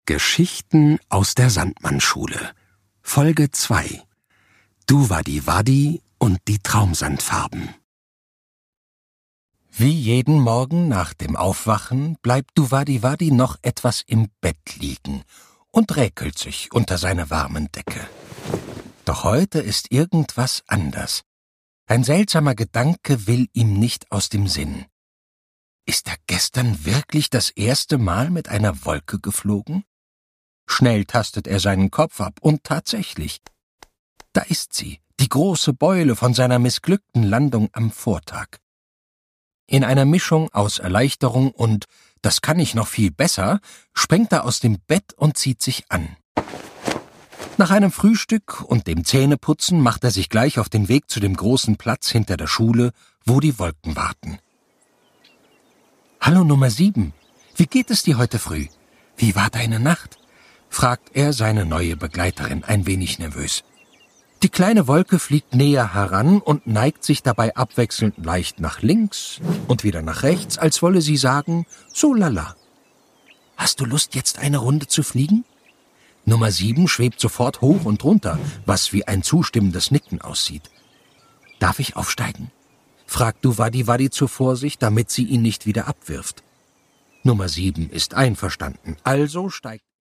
Geschichten aus der Sandmannschule. Folge 2. Duvadi-Wadi und die Traumsandfarben. Wie jeden Morgen nach dem Aufwachen bleibt Duvadi-Wadi noch etwas im Bett liegen und räkelt sich unter seiner warmen Decke. Doch heute ist irgendwas anders. Ein seltsamer Gedanke will ihm nicht aus dem Sinn. Ist er gestern wirklich das erste Mal mit einer Wolke geflogen? Schnell tastet er seinen Kopf ab und tatsächlich, da ist sie, die große Beule von seiner missglückten Landung am Vortag. In einer Mischung aus Erleichterung und »das kann ich noch viel besser« springt er aus dem Bett und zieht sich an. Nach einem Frühstück und dem Zähneputzen macht er sich gleich auf den Weg zu dem großen Platz hinter der Schule, wo die Wolken warten. »Hallo Nummer 7, wie geht es dir heute früh? Wie war deine Nacht?« fragt er seine neue Begleiterin ein wenig nervös. Die kleine Wolke fliegt näher heran und neigt sich dabei abwechselnd leicht nach links und wieder nach rechts, als wolle sie sagen, so lala. »Hast du Lust, jetzt eine Runde zu fliegen?« Nummer 7 schwebt sofort hoch und runter, was wie ein zustimmendes Nicken aussieht. »Darf ich aufsteigen?« fragt Duvadi-Wadi zur Vorsicht, damit sie ihn nicht wieder abwirft. Nummer 7 ist einverstanden, also steigt